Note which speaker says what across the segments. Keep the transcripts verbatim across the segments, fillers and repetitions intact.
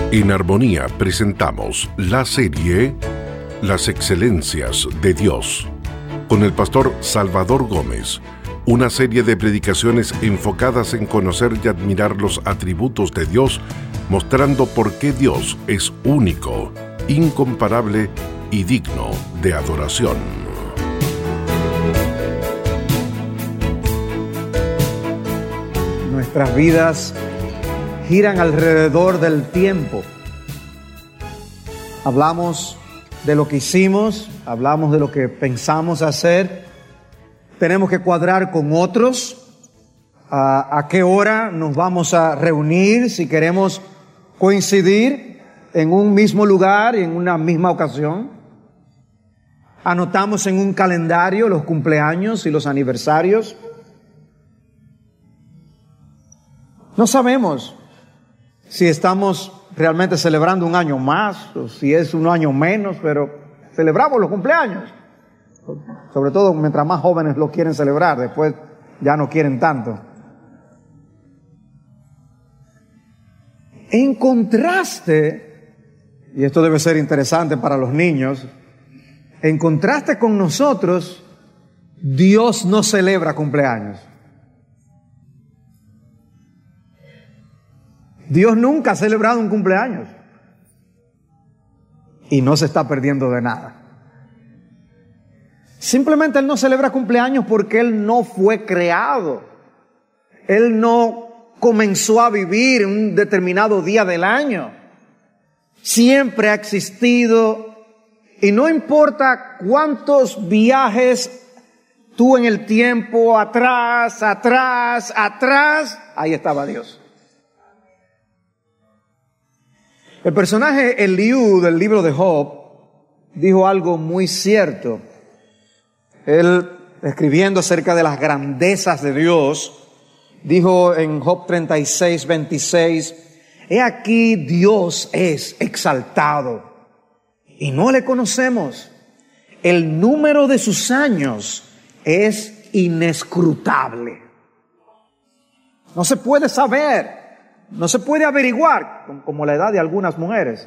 Speaker 1: En Armonía presentamos la serie Las Excelencias de Dios, con el pastor Salvador Gómez, una serie de predicaciones enfocadas en conocer y admirar los atributos de Dios, mostrando por qué Dios es único, incomparable y digno de adoración.
Speaker 2: Nuestras vidas giran alrededor del tiempo. Hablamos de lo que hicimos, hablamos de lo que pensamos hacer. Tenemos que cuadrar con otros a, a qué hora nos vamos a reunir, si queremos coincidir en un mismo lugar y en una misma ocasión. Anotamos en un calendario los cumpleaños y los aniversarios. No sabemos si estamos realmente celebrando un año más o si es un año menos, pero celebramos los cumpleaños. Sobre todo mientras más jóvenes lo quieren celebrar, después ya no quieren tanto. En contraste, y esto debe ser interesante para los niños, en contraste con nosotros, Dios no celebra cumpleaños. Dios nunca ha celebrado un cumpleaños y no se está perdiendo de nada. Simplemente Él no celebra cumpleaños porque Él no fue creado. Él no comenzó a vivir en un determinado día del año. Siempre ha existido y no importa cuántos viajes tú en el tiempo, atrás, atrás, atrás, ahí estaba Dios. El personaje Eliú del libro de Job dijo algo muy cierto. Él, escribiendo acerca de las grandezas de Dios, dijo en Job treinta y seis, veintiséis, he aquí Dios es exaltado y no le conocemos. El número de sus años es inescrutable. No se puede saber. No se puede averiguar, como la edad de algunas mujeres.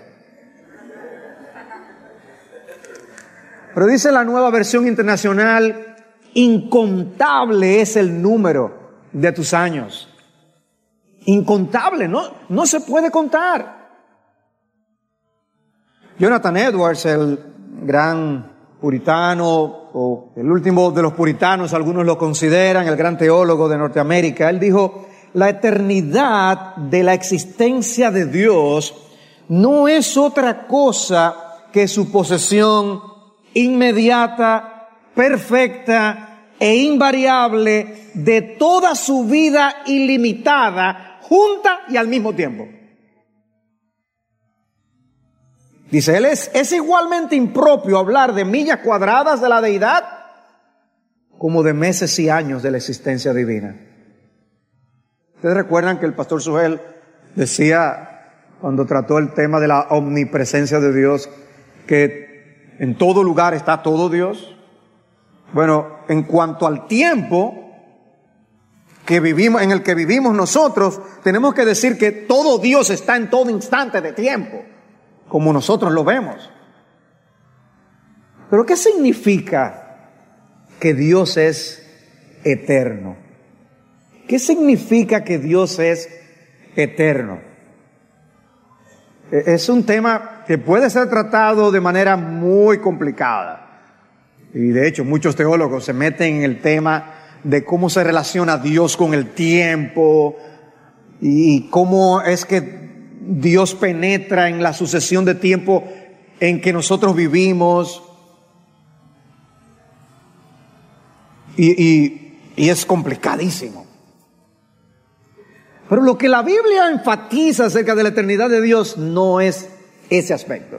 Speaker 2: Pero dice la Nueva Versión Internacional, incontable es el número de tus años. Incontable, no, no se puede contar. Jonathan Edwards, el gran puritano, o el último de los puritanos, algunos lo consideran, el gran teólogo de Norteamérica, él dijo: la eternidad de la existencia de Dios no es otra cosa que su posesión inmediata, perfecta e invariable de toda su vida ilimitada, junta y al mismo tiempo. Dice él, es, es igualmente impropio hablar de millas cuadradas de la deidad como de meses y años de la existencia divina. Ustedes recuerdan que el pastor Sugel decía, cuando trató el tema de la omnipresencia de Dios, que en todo lugar está todo Dios. Bueno, en cuanto al tiempo que vivimos, en el que vivimos nosotros, tenemos que decir que todo Dios está en todo instante de tiempo, como nosotros lo vemos. Pero ¿qué significa que Dios es eterno? ¿Qué significa que Dios es eterno? Es un tema que puede ser tratado de manera muy complicada. Y de hecho muchos teólogos se meten en el tema de cómo se relaciona Dios con el tiempo y cómo es que Dios penetra en la sucesión de tiempo en que nosotros vivimos. Y, y, y es complicadísimo. Pero lo que la Biblia enfatiza acerca de la eternidad de Dios no es ese aspecto.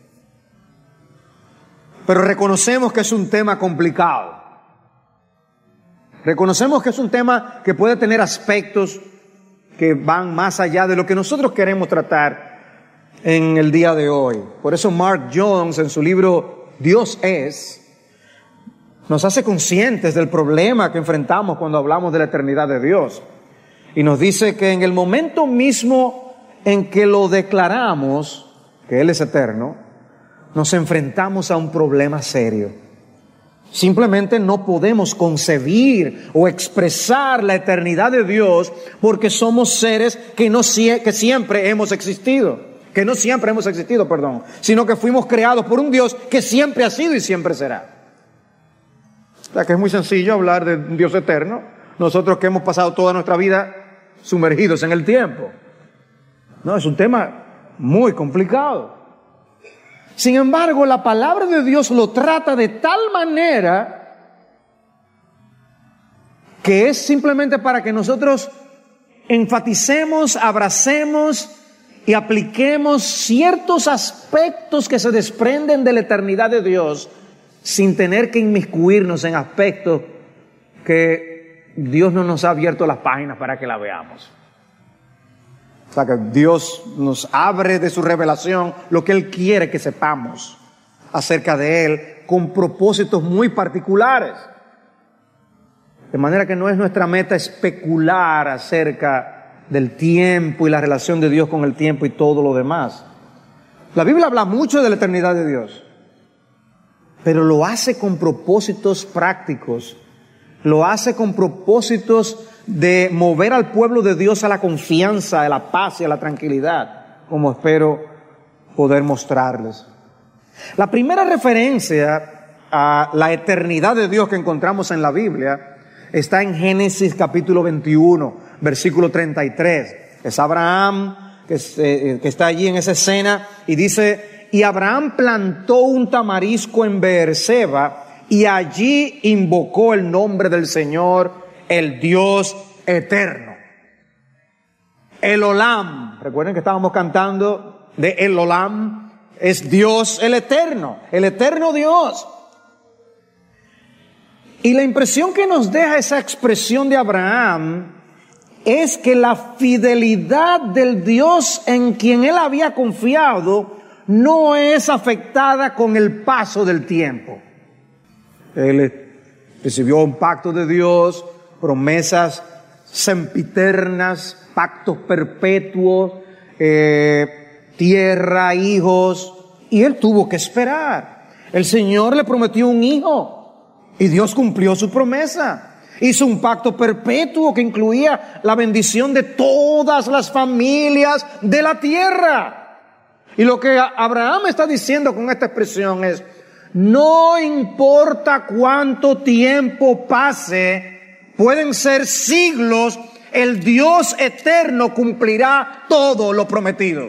Speaker 2: Pero reconocemos que es un tema complicado. Reconocemos que es un tema que puede tener aspectos que van más allá de lo que nosotros queremos tratar en el día de hoy. Por eso Mark Jones, en su libro Dios es, nos hace conscientes del problema que enfrentamos cuando hablamos de la eternidad de Dios. Y nos dice que en el momento mismo en que lo declaramos, que Él es eterno, nos enfrentamos a un problema serio. Simplemente no podemos concebir o expresar la eternidad de Dios porque somos seres que, no, que siempre hemos existido, que no siempre hemos existido, perdón, sino que fuimos creados por un Dios que siempre ha sido y siempre será. O sea que es muy sencillo hablar de un Dios eterno, nosotros que hemos pasado toda nuestra vida sumergidos en el tiempo. No, es un tema muy complicado. Sin embargo, la palabra de Dios lo trata de tal manera que es simplemente para que nosotros enfaticemos, abracemos y apliquemos ciertos aspectos que se desprenden de la eternidad de Dios sin tener que inmiscuirnos en aspectos que Dios no nos ha abierto las páginas para que la veamos. O sea que Dios nos abre de su revelación lo que Él quiere que sepamos acerca de Él con propósitos muy particulares. De manera que no es nuestra meta especular acerca del tiempo y la relación de Dios con el tiempo y todo lo demás. La Biblia habla mucho de la eternidad de Dios, pero lo hace con propósitos prácticos. Lo hace con propósitos de mover al pueblo de Dios a la confianza, a la paz y a la tranquilidad, como espero poder mostrarles. La primera referencia a la eternidad de Dios que encontramos en la Biblia está en Génesis capítulo veintiuno, versículo treinta y tres. Es Abraham que, es, eh, que está allí en esa escena y dice: y Abraham plantó un tamarisco en Beerseba y allí invocó el nombre del Señor, el Dios eterno. El Olam, recuerden que estábamos cantando de El Olam, es Dios el eterno, el eterno Dios. Y la impresión que nos deja esa expresión de Abraham es que la fidelidad del Dios en quien él había confiado no es afectada con el paso del tiempo. Él recibió un pacto de Dios, promesas sempiternas, pactos perpetuos, eh, tierra, hijos, y él tuvo que esperar. El Señor le prometió un hijo y Dios cumplió su promesa. Hizo un pacto perpetuo que incluía la bendición de todas las familias de la tierra. Y lo que Abraham está diciendo con esta expresión es: no importa cuánto tiempo pase, pueden ser siglos, el Dios eterno cumplirá todo lo prometido.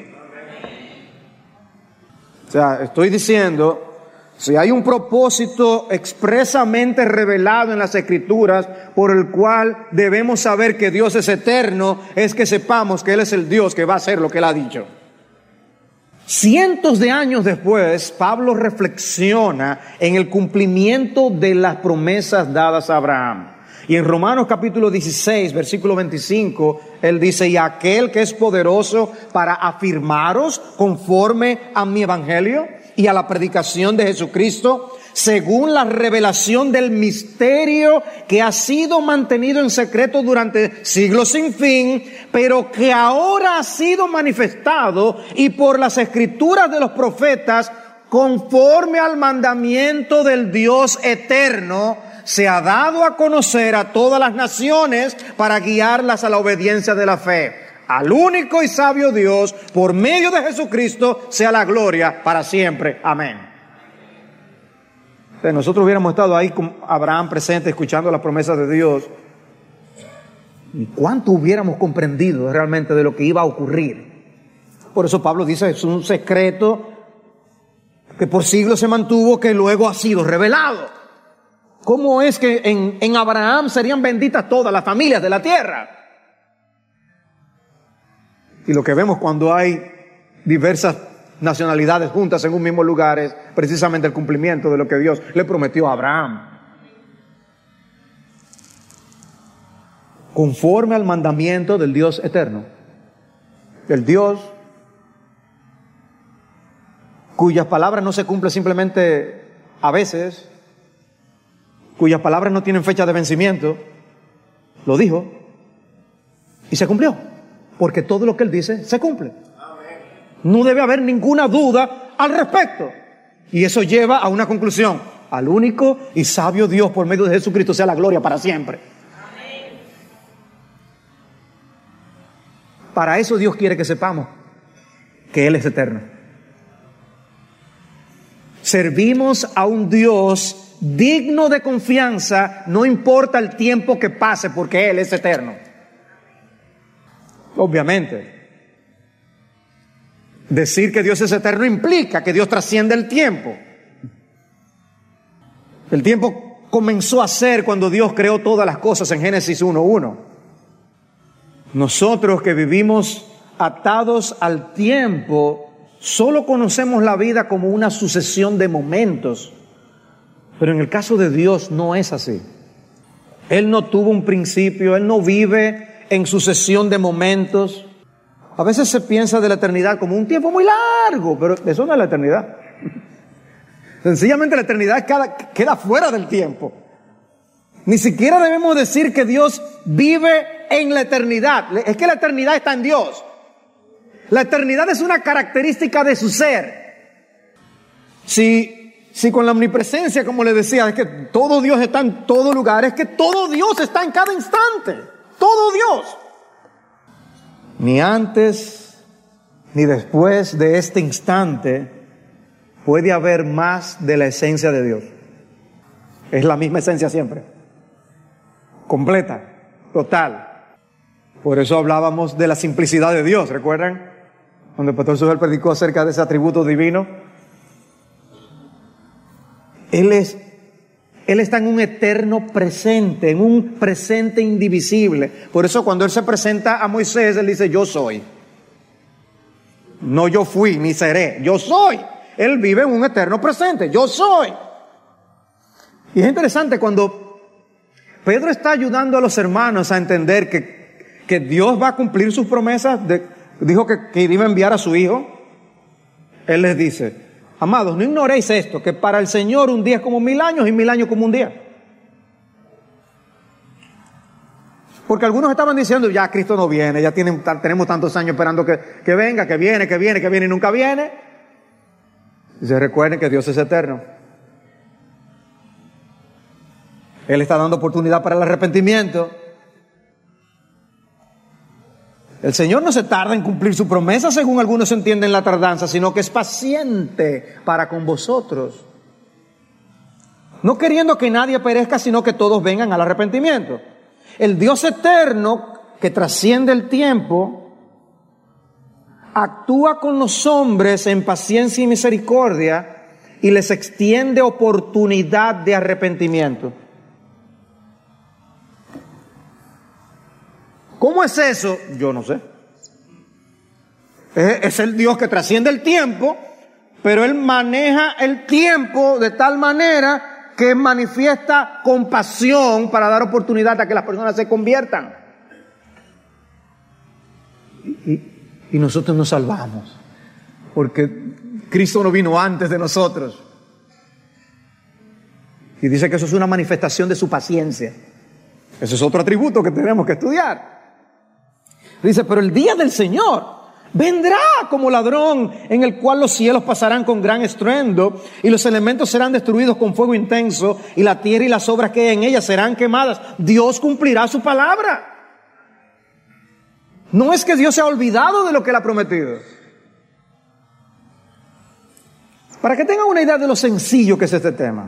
Speaker 2: O sea, estoy diciendo, si hay un propósito expresamente revelado en las Escrituras por el cual debemos saber que Dios es eterno, es que sepamos que Él es el Dios que va a hacer lo que Él ha dicho. Cientos de años después, Pablo reflexiona en el cumplimiento de las promesas dadas a Abraham. Y en Romanos capítulo dieciséis, versículo veinticinco, él dice: y aquel que es poderoso para afirmaros conforme a mi evangelio y a la predicación de Jesucristo, según la revelación del misterio que ha sido mantenido en secreto durante siglos sin fin, pero que ahora ha sido manifestado y por las escrituras de los profetas, conforme al mandamiento del Dios eterno, se ha dado a conocer a todas las naciones para guiarlas a la obediencia de la fe. Al único y sabio Dios, por medio de Jesucristo, sea la gloria para siempre. Amén. Si nosotros hubiéramos estado ahí con Abraham presente, escuchando las promesas de Dios, ¿cuánto hubiéramos comprendido realmente de lo que iba a ocurrir? Por eso Pablo dice: es un secreto que por siglos se mantuvo, que luego ha sido revelado. ¿Cómo es que en, en Abraham serían benditas todas las familias de la tierra? Y lo que vemos cuando hay diversas nacionalidades juntas en un mismo lugar es precisamente el cumplimiento de lo que Dios le prometió a Abraham. Conforme al mandamiento del Dios eterno. El Dios cuyas palabras no se cumplen simplemente a veces, cuyas palabras no tienen fecha de vencimiento, lo dijo y se cumplió. porque todo lo que Él dice se cumple. No debe haber ninguna duda al respecto. Y eso lleva a una conclusión: al único y sabio Dios por medio de Jesucristo sea la gloria para siempre. Para eso Dios quiere que sepamos que Él es eterno. Servimos a un Dios digno de confianza, no importa el tiempo que pase, porque Él es eterno. Obviamente, decir que Dios es eterno implica que Dios trasciende el tiempo. El tiempo comenzó a ser cuando Dios creó todas las cosas en Génesis uno uno. Nosotros que vivimos atados al tiempo, solo conocemos la vida como una sucesión de momentos. Pero en el caso de Dios no es así. Él no tuvo un principio, Él no vive en sucesión de momentos. A veces se piensa de la eternidad como un tiempo muy largo, pero eso no es la eternidad. Sencillamente la eternidad queda, queda fuera del tiempo. Ni siquiera debemos decir que Dios vive en la eternidad. Es que la eternidad está en Dios. La eternidad es una característica de su ser. Si, si con la omnipresencia, como le decía, es que todo Dios está en todo lugar, es que todo Dios está en cada instante. Todo Dios. Ni antes ni después de este instante puede haber más de la esencia de Dios. Es la misma esencia siempre. Completa, total. Por eso hablábamos de la simplicidad de Dios, ¿recuerdan? Cuando el pastor Sujel predicó acerca de ese atributo divino. Él es, Él está en un eterno presente, en un presente indivisible. Por eso cuando Él se presenta a Moisés, Él dice: yo soy. No yo fui, ni seré, yo soy. Él vive en un eterno presente, yo soy. Y es interesante cuando Pedro está ayudando a los hermanos a entender que, que Dios va a cumplir sus promesas. De, dijo que, que iba a enviar a su Hijo. Él les dice: amados, no ignoréis esto, que para el Señor un día es como mil años y mil años como un día. Porque algunos estaban diciendo: ya Cristo no viene, ya tienen, tenemos tantos años esperando que, que venga, que viene, que viene, que viene y nunca viene. Y se recuerden que Dios es eterno. Él está dando oportunidad para el arrepentimiento. El Señor no se tarda en cumplir su promesa, según algunos entienden la tardanza, sino que es paciente para con vosotros, no queriendo que nadie perezca, sino que todos vengan al arrepentimiento. El Dios eterno, que trasciende el tiempo, actúa con los hombres en paciencia y misericordia y les extiende oportunidad de arrepentimiento. ¿Cómo es eso? Yo no sé. Es, es el Dios que trasciende el tiempo, pero Él maneja el tiempo de tal manera que manifiesta compasión para dar oportunidad a que las personas se conviertan. Y, y, y nosotros nos salvamos, porque Cristo no vino antes de nosotros. Y dice que eso es una manifestación de su paciencia. Ese es otro atributo que tenemos que estudiar. Dice: pero el día del Señor vendrá como ladrón, en el cual los cielos pasarán con gran estruendo y los elementos serán destruidos con fuego intenso y la tierra y las obras que hay en ella serán quemadas. Dios cumplirá su palabra. No es que Dios se ha olvidado de lo que Él ha prometido. Para que tengan una idea de lo sencillo que es este tema,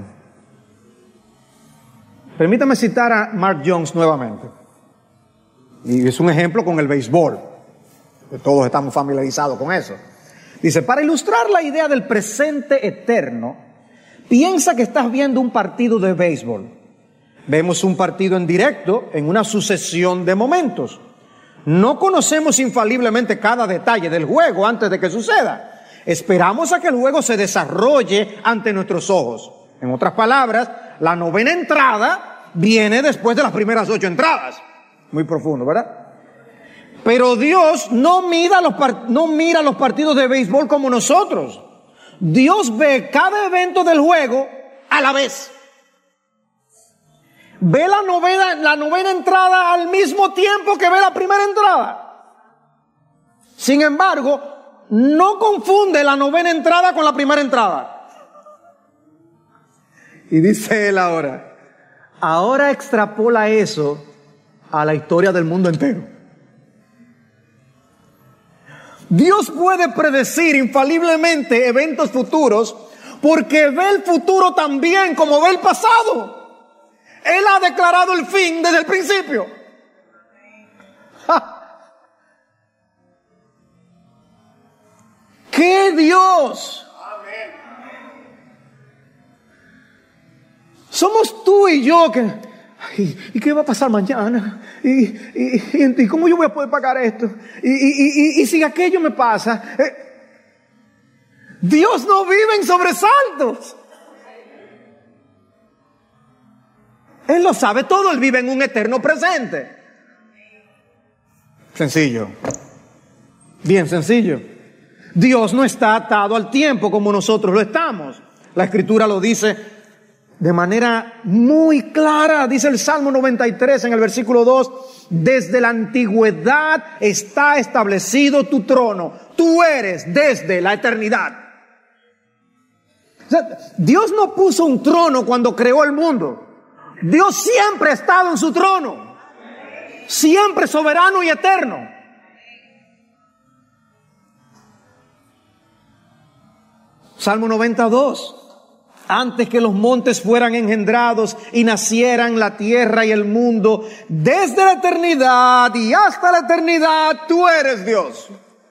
Speaker 2: permítame citar a Mark Jones nuevamente. Y es un ejemplo con el béisbol. Todos estamos familiarizados con eso. Dice: para ilustrar la idea del presente eterno, piensa que estás viendo un partido de béisbol. Vemos un partido en directo en una sucesión de momentos. No conocemos infaliblemente cada detalle del juego antes de que suceda. Esperamos a que el juego se desarrolle ante nuestros ojos. En otras palabras, la novena entrada viene después de las primeras ocho entradas. Muy profundo, ¿verdad? Pero Dios no mira los, part- no mira los partidos de béisbol como nosotros. Dios ve cada evento del juego a la vez. Ve la novena, la novena entrada al mismo tiempo que ve la primera entrada. Sin embargo, no confunde la novena entrada con la primera entrada. Y dice él ahora, ahora extrapola eso a la historia del mundo entero. Dios puede predecir infaliblemente eventos futuros porque ve el futuro tan bien como ve el pasado. Él ha declarado el fin desde el principio. ¡Ja! ¡Qué Dios! Somos tú y yo que... ¿Y, y qué va a pasar mañana? ¿Y, y, y, y cómo yo voy a poder pagar esto? ¿Y, y, y, y si aquello me pasa? Eh, Dios no vive en sobresaltos. Él lo sabe todo, Él vive en un eterno presente. Sencillo. Bien sencillo. Dios no está atado al tiempo como nosotros lo estamos. La Escritura lo dice de manera muy clara. Dice el Salmo noventa y tres en el versículo dos: desde la antigüedad está establecido tu trono. Tú eres desde la eternidad. O sea, Dios no puso un trono cuando creó el mundo. Dios siempre ha estado en su trono. Siempre soberano y eterno. Salmo noventa y dos. Antes que los montes fueran engendrados y nacieran la tierra y el mundo, desde la eternidad y hasta la eternidad, tú eres Dios.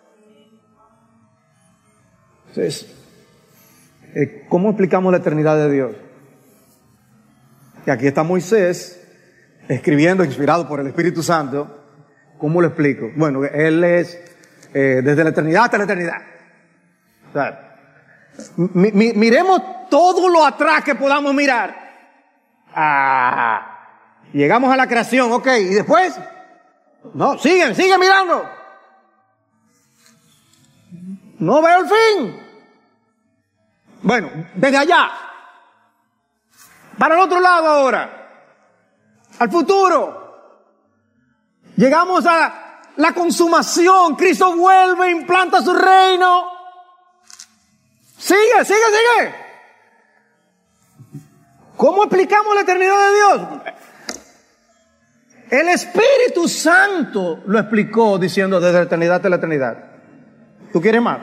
Speaker 2: Entonces, ¿cómo explicamos la eternidad de Dios? Y aquí está Moisés escribiendo, inspirado por el Espíritu Santo. ¿Cómo lo explico? Bueno, él es eh, desde la eternidad hasta la eternidad. O sea, Mi, mi, miremos todo lo atrás que podamos mirar. Ah, llegamos a la creación, ok, y después, no, siguen, siguen mirando. No veo el fin. Bueno, desde allá, para el otro lado ahora, al futuro. Llegamos a la consumación. Cristo vuelve, implanta su reino. Sigue, sigue, sigue. ¿Cómo explicamos la eternidad de Dios? El Espíritu Santo lo explicó diciendo desde la eternidad hasta la eternidad. ¿Tú quieres más?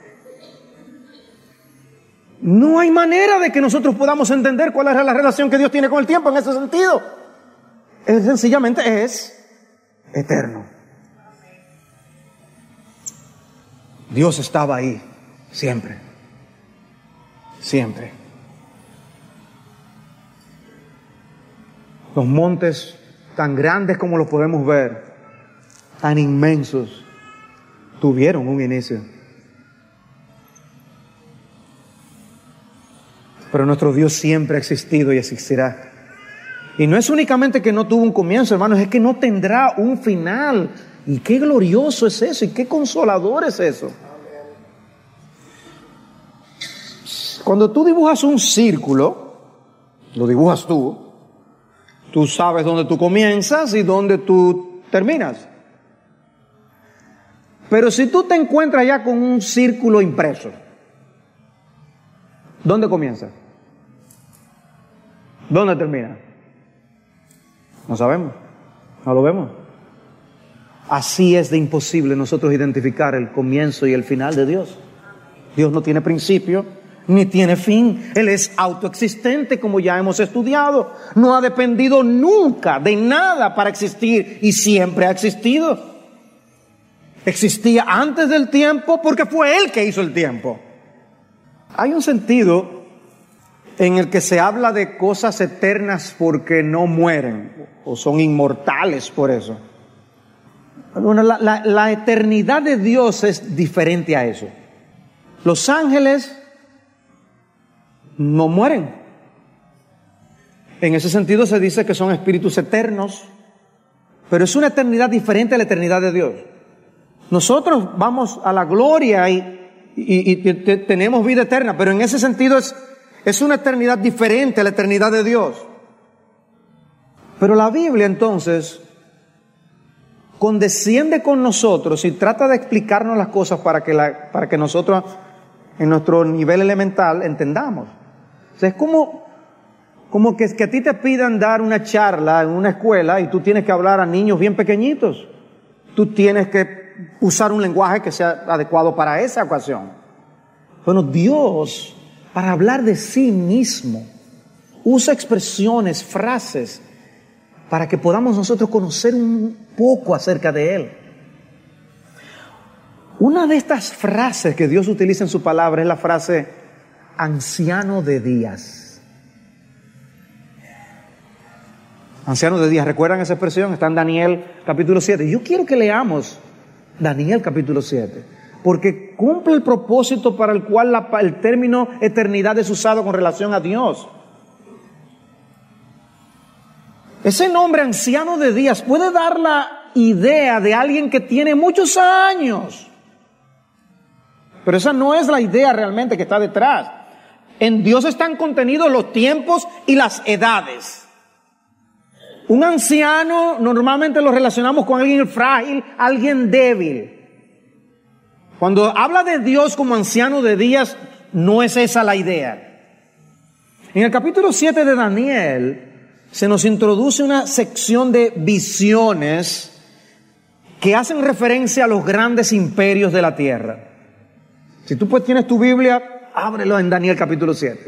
Speaker 2: No hay manera de que nosotros podamos entender cuál es la relación que Dios tiene con el tiempo en ese sentido. Él sencillamente es eterno. Dios estaba ahí siempre. Siempre. Los montes tan grandes como los podemos ver, tan inmensos, tuvieron un inicio. Pero nuestro Dios siempre ha existido y existirá. Y no es únicamente que no tuvo un comienzo, hermanos, es que no tendrá un final. Y qué glorioso es eso, y qué consolador es eso. Cuando tú dibujas un círculo, lo dibujas tú, tú sabes dónde tú comienzas y dónde tú terminas. Pero si tú te encuentras ya con un círculo impreso, ¿dónde comienza? ¿Dónde termina? No sabemos, no lo vemos. Así es de imposible nosotros identificar el comienzo y el final de Dios. Dios no tiene principio ni tiene fin. Él es autoexistente, como ya hemos estudiado. No ha dependido nunca de nada para existir y siempre ha existido. Existía antes del tiempo porque fue Él que hizo el tiempo. Hay un sentido en el que se habla de cosas eternas porque no mueren o son inmortales por eso. Bueno, la, la, la eternidad de Dios es diferente a eso. Los ángeles no mueren. En ese sentido se dice que son espíritus eternos, pero es una eternidad diferente a la eternidad de Dios. Nosotros vamos a la gloria y, y, y, y te, tenemos vida eterna, pero en ese sentido es, es una eternidad diferente a la eternidad de Dios. Pero la Biblia entonces condesciende con nosotros y trata de explicarnos las cosas para que, la, para que nosotros en nuestro nivel elemental entendamos. O sea, es como, como que, que a ti te pidan dar una charla en una escuela y tú tienes que hablar a niños bien pequeñitos. Tú tienes que usar un lenguaje que sea adecuado para esa ocasión. Bueno, Dios, para hablar de sí mismo, usa expresiones, frases, para que podamos nosotros conocer un poco acerca de Él. Una de estas frases que Dios utiliza en su palabra es la frase anciano de días. Anciano de días, ¿recuerdan esa expresión? Está en Daniel capítulo siete. Yo quiero que leamos Daniel capítulo siete, porque cumple el propósito para el cual la, el término eternidad es usado con relación a Dios. Ese nombre anciano de días puede dar la idea de alguien que tiene muchos años. Pero esa no es la idea realmente que está detrás. En Dios están contenidos los tiempos y las edades. Un anciano normalmente lo relacionamos con alguien frágil, alguien débil. Cuando habla de Dios como anciano de días, no es esa la idea. En el capítulo siete de Daniel se nos introduce una sección de visiones que hacen referencia a los grandes imperios de la tierra. Si tú pues tienes tu Biblia, ábrelo en Daniel capítulo siete.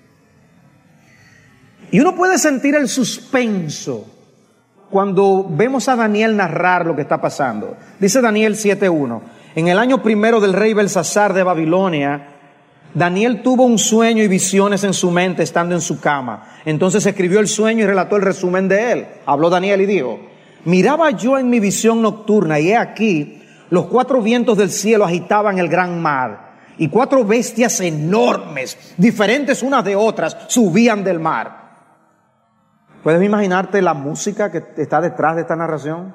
Speaker 2: Y uno puede sentir el suspenso cuando vemos a Daniel narrar lo que está pasando. Dice Daniel siete uno, en el año primero del rey Belsasar de Babilonia, Daniel tuvo un sueño y visiones en su mente estando en su cama. Entonces escribió el sueño y relató el resumen de él. Habló Daniel y dijo, miraba yo en mi visión nocturna y he aquí, los cuatro vientos del cielo agitaban el gran mar y cuatro bestias enormes, diferentes unas de otras, subían del mar. ¿Puedes imaginarte la música que está detrás de esta narración?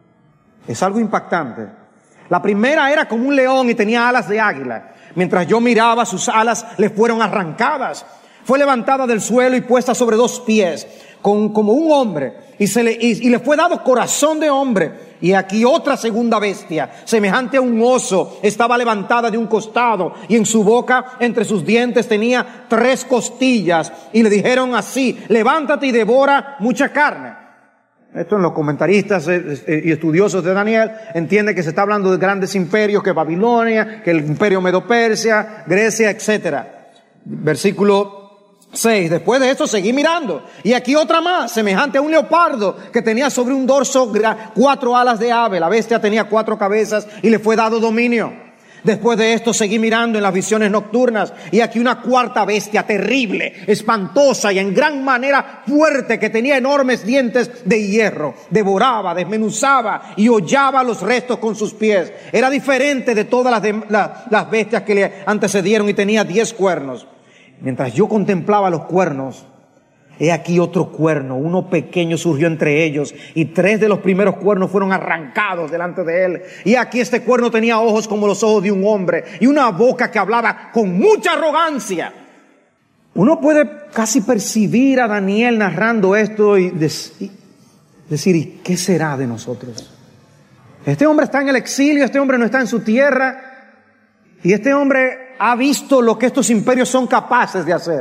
Speaker 2: Es algo impactante. La primera era como un león y tenía alas de águila. Mientras yo miraba, sus alas le fueron arrancadas. Fue levantada del suelo y puesta sobre dos pies, con, como un hombre, y, se le, y, y le fue dado corazón de hombre. Y aquí otra segunda bestia, semejante a un oso, estaba levantada de un costado, y en su boca, entre sus dientes, tenía tres costillas. Y le dijeron así, levántate y devora mucha carne. Esto en los comentaristas y estudiosos de Daniel entiende que se está hablando de grandes imperios, que Babilonia, que el imperio Medo-Persia, Grecia, etcétera. Versículo seis, después de esto seguí mirando, y aquí otra más, semejante a un leopardo, que tenía sobre un dorso cuatro alas de ave. La bestia tenía cuatro cabezas y le fue dado dominio. Después de esto seguí mirando en las visiones nocturnas, y aquí una cuarta bestia terrible, espantosa y en gran manera fuerte, que tenía enormes dientes de hierro. Devoraba, desmenuzaba y hollaba los restos con sus pies. Era diferente de todas las, de, la, las bestias que le antecedieron y tenía diez cuernos. Mientras yo contemplaba los cuernos, he aquí otro cuerno, uno pequeño surgió entre ellos, y tres de los primeros cuernos fueron arrancados delante de él. Y aquí este cuerno tenía ojos como los ojos de un hombre, y una boca que hablaba con mucha arrogancia. Uno puede casi percibir a Daniel narrando esto y decir, ¿y qué será de nosotros? Este hombre está en el exilio, este hombre no está en su tierra, y este hombre ha visto lo que estos imperios son capaces de hacer.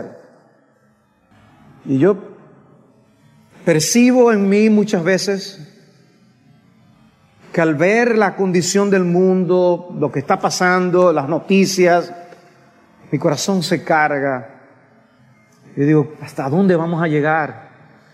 Speaker 2: Y yo percibo en mí muchas veces que al ver la condición del mundo, lo que está pasando, las noticias, mi corazón se carga. Yo digo, ¿hasta dónde vamos a llegar?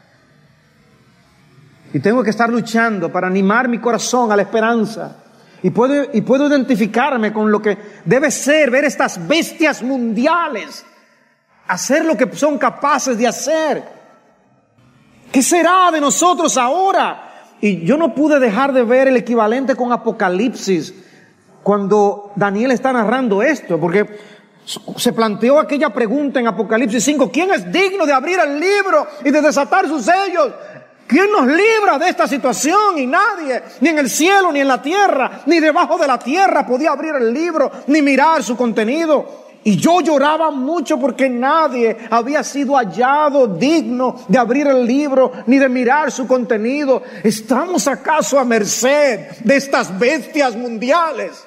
Speaker 2: Y tengo que estar luchando para animar mi corazón a la esperanza. Y puedo, y puedo identificarme con lo que debe ser, ver estas bestias mundiales hacer lo que son capaces de hacer. ¿Qué será de nosotros ahora? Y yo no pude dejar de ver el equivalente con Apocalipsis cuando Daniel está narrando esto, porque se planteó aquella pregunta en Apocalipsis cinco, ¿quién es digno de abrir el libro y de desatar sus sellos? ¿Quién nos libra de esta situación? Y nadie, ni en el cielo, ni en la tierra, ni debajo de la tierra podía abrir el libro, ni mirar su contenido. Y yo lloraba mucho porque nadie había sido hallado digno de abrir el libro ni de mirar su contenido. ¿Estamos acaso a merced de estas bestias mundiales?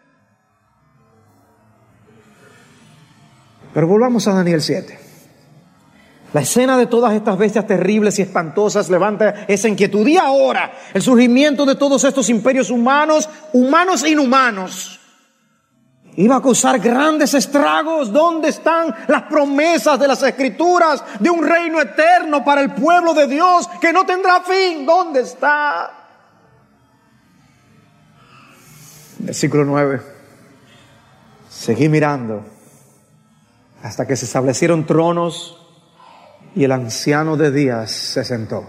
Speaker 2: Pero volvamos a Daniel siete. La escena de todas estas bestias terribles y espantosas levanta esa inquietud. Y ahora, el surgimiento de todos estos imperios humanos, humanos e inhumanos, iba a causar grandes estragos. ¿Dónde están las promesas de las Escrituras de un reino eterno para el pueblo de Dios que no tendrá fin? ¿Dónde está? Versículo nueve. Seguí mirando hasta que se establecieron tronos y el anciano de días se sentó.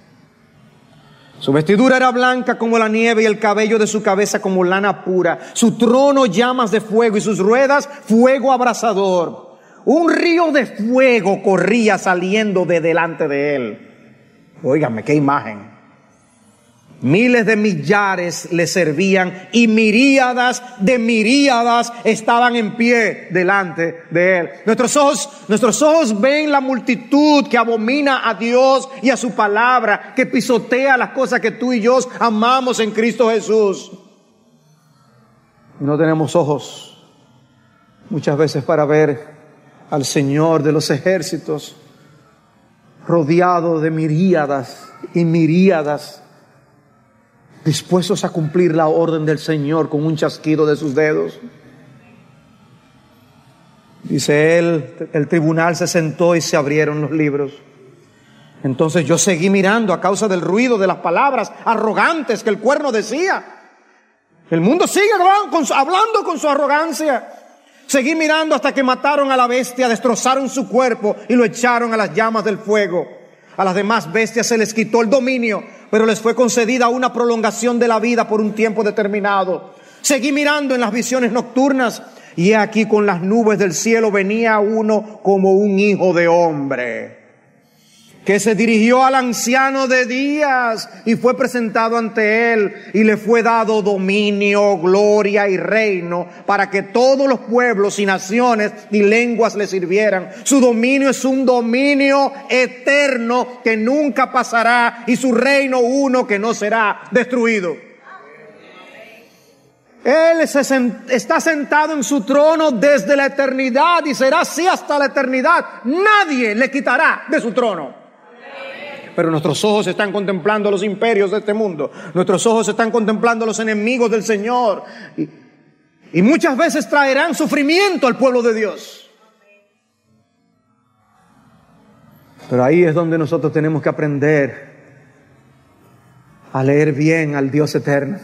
Speaker 2: Su vestidura era blanca como la nieve y el cabello de su cabeza como lana pura. Su trono llamas de fuego y sus ruedas fuego abrasador. Un río de fuego corría saliendo de delante de él. Óigame, qué imagen. Miles de millares le servían y miríadas de miríadas estaban en pie delante de él. Nuestros ojos, nuestros ojos ven la multitud que abomina a Dios y a su palabra, que pisotea las cosas que tú y yo amamos en Cristo Jesús. Y no tenemos ojos muchas veces para ver al Señor de los ejércitos rodeado de miríadas y miríadas, dispuestos a cumplir la orden del Señor con un chasquido de sus dedos. Dice él, el tribunal se sentó y se abrieron los libros. Entonces yo seguí mirando a causa del ruido de las palabras arrogantes que el cuerno decía. El mundo sigue hablando con su arrogancia. Seguí mirando hasta que mataron a la bestia, destrozaron su cuerpo y lo echaron a las llamas del fuego. A las demás bestias se les quitó el dominio, pero les fue concedida una prolongación de la vida por un tiempo determinado. Seguí mirando en las visiones nocturnas, y he aquí con las nubes del cielo venía uno como un hijo de hombre, que se dirigió al anciano de días y fue presentado ante él, y le fue dado dominio, gloria y reino para que todos los pueblos y naciones y lenguas le sirvieran. Su dominio es un dominio eterno que nunca pasará, y su reino uno que no será destruido. Él se sent- está sentado en su trono desde la eternidad y será así hasta la eternidad. Nadie le quitará de su trono. Pero nuestros ojos están contemplando los imperios de este mundo. Nuestros ojos están contemplando los enemigos del Señor. Y, y muchas veces traerán sufrimiento al pueblo de Dios. Pero ahí es donde nosotros tenemos que aprender a leer bien al Dios eterno.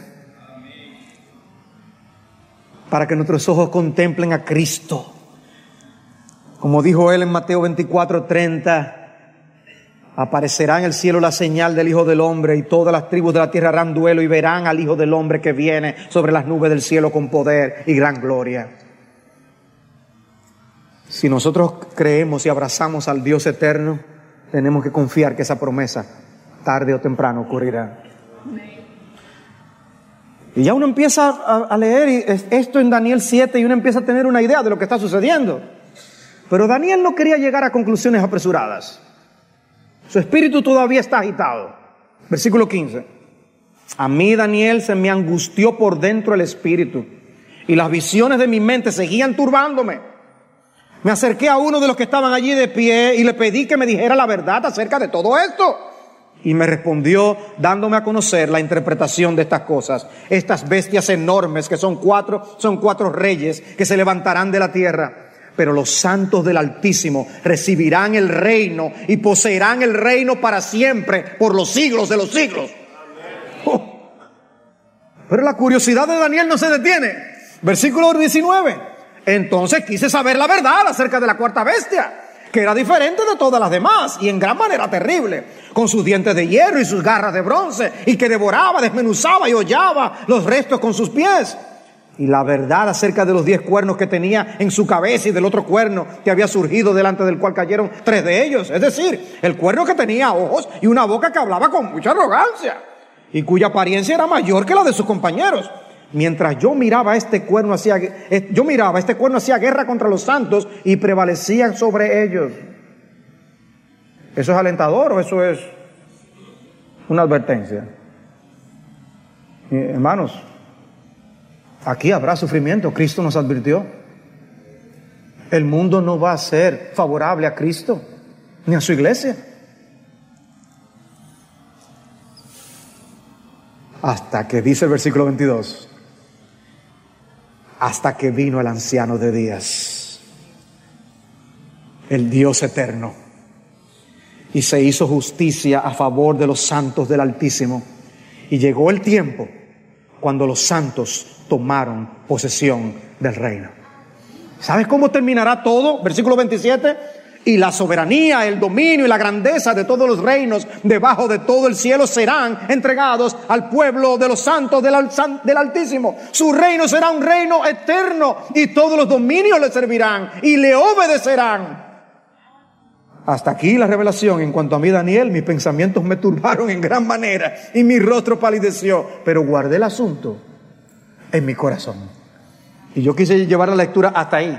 Speaker 2: Para que nuestros ojos contemplen a Cristo. Como dijo él en Mateo veinticuatro treinta. Aparecerá en el cielo la señal del Hijo del Hombre, y todas las tribus de la tierra harán duelo y verán al Hijo del Hombre que viene sobre las nubes del cielo con poder y gran gloria. Si nosotros creemos y abrazamos al Dios eterno, tenemos que confiar que esa promesa tarde o temprano ocurrirá. Y ya uno empieza a, a leer esto en Daniel siete y uno empieza a tener una idea de lo que está sucediendo. Pero Daniel no quería llegar a conclusiones apresuradas. Su espíritu todavía está agitado. Versículo quince. A mí, Daniel, se me angustió por dentro el espíritu, y las visiones de mi mente seguían turbándome. Me acerqué a uno de los que estaban allí de pie y le pedí que me dijera la verdad acerca de todo esto. Y me respondió dándome a conocer la interpretación de estas cosas. Estas bestias enormes que son cuatro, son cuatro reyes que se levantarán de la tierra. Pero los santos del Altísimo recibirán el reino y poseerán el reino para siempre, por los siglos de los siglos. Oh. Pero la curiosidad de Daniel no se detiene. Versículo diecinueve. Entonces quise saber la verdad acerca de la cuarta bestia, que era diferente de todas las demás y en gran manera terrible, con sus dientes de hierro y sus garras de bronce, y que devoraba, desmenuzaba y hollaba los restos con sus pies. Y la verdad acerca de los diez cuernos que tenía en su cabeza y del otro cuerno que había surgido delante del cual cayeron tres de ellos. Es decir, el cuerno que tenía ojos y una boca que hablaba con mucha arrogancia y cuya apariencia era mayor que la de sus compañeros. Mientras yo miraba este cuerno hacía, yo miraba este cuerno hacía guerra contra los santos y prevalecían sobre ellos. ¿Eso es alentador o eso es una advertencia? Eh, hermanos, aquí habrá sufrimiento. Cristo nos advirtió. El mundo no va a ser favorable a Cristo ni a su iglesia. Hasta que, dice el versículo veintidós, hasta que vino el anciano de días, el Dios eterno, y se hizo justicia a favor de los santos del Altísimo. Y llegó el tiempo cuando los santos tomaron posesión del reino. ¿Sabes cómo terminará todo? Versículo veintisiete. Y la soberanía, el dominio y la grandeza de todos los reinos debajo de todo el cielo serán entregados al pueblo de los santos del, del Altísimo. Su reino será un reino eterno y todos los dominios le servirán y le obedecerán. Hasta aquí la revelación. En cuanto a mí, Daniel, mis pensamientos me turbaron en gran manera y mi rostro palideció, pero guardé el asunto en mi corazón. Y yo quise llevar la lectura hasta ahí,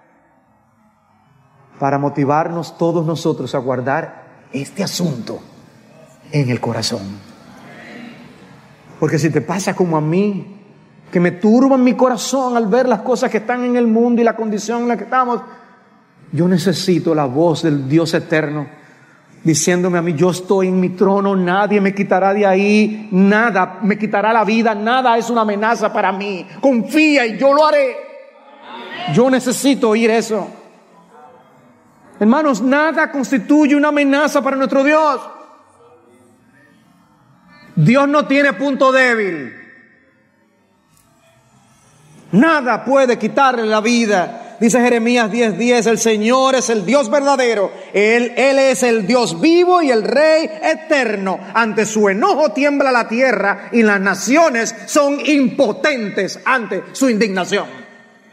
Speaker 2: para motivarnos todos nosotros a guardar este asunto en el corazón. Porque si te pasa como a mí, que me turban mi corazón al ver las cosas que están en el mundo y la condición en la que estamos, yo necesito la voz del Dios eterno diciéndome a mí: yo estoy en mi trono, nadie me quitará de ahí, nada me quitará la vida, nada es una amenaza para mí, confía y yo lo haré. Yo necesito oír eso. Hermanos, nada constituye una amenaza para nuestro Dios. Dios no tiene punto débil. Nada puede quitarle la vida. Dice Jeremías diez diez, el Señor es el Dios verdadero. Él, Él es el Dios vivo y el Rey eterno. Ante su enojo tiembla la tierra y las naciones son impotentes ante su indignación.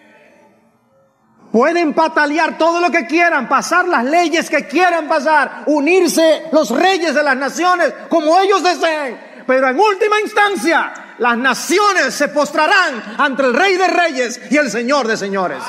Speaker 2: Pueden patalear todo lo que quieran, pasar las leyes que quieran pasar, unirse los reyes de las naciones como ellos deseen, pero en última instancia las naciones se postrarán ante el Rey de Reyes y el Señor de Señores.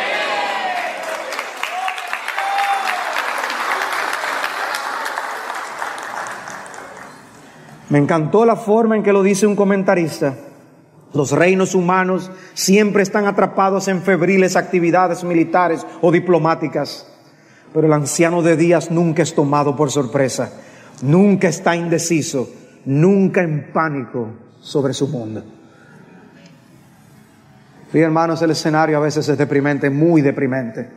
Speaker 2: Me encantó la forma en que lo dice un comentarista. Los reinos humanos siempre están atrapados en febriles actividades militares o diplomáticas, pero el anciano de días nunca es tomado por sorpresa, nunca está indeciso, nunca en pánico sobre su mundo. Sí, hermanos, el escenario a veces es deprimente, muy deprimente.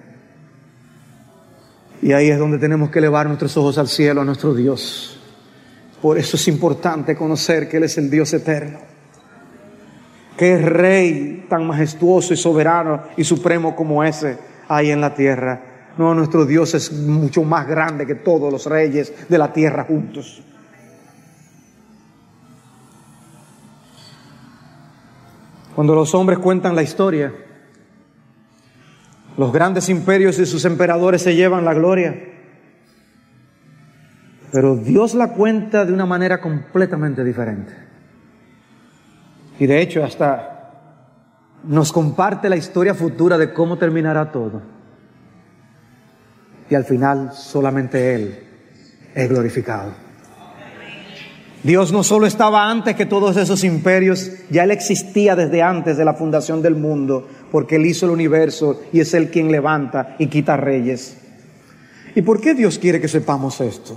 Speaker 2: Y ahí es donde tenemos que elevar nuestros ojos al cielo, a nuestro Dios. Por eso es importante conocer que Él es el Dios eterno. ¿Qué rey tan majestuoso y soberano y supremo como ese hay en la tierra? No, nuestro Dios es mucho más grande que todos los reyes de la tierra juntos. Cuando los hombres cuentan la historia, los grandes imperios y sus emperadores se llevan la gloria, pero Dios la cuenta de una manera completamente diferente. Y de hecho hasta nos comparte la historia futura de cómo terminará todo. Y al final solamente Él es glorificado. Dios no solo estaba antes que todos esos imperios, ya Él existía desde antes de la fundación del mundo, porque Él hizo el universo y es Él quien levanta y quita reyes. ¿Y por qué Dios quiere que sepamos esto?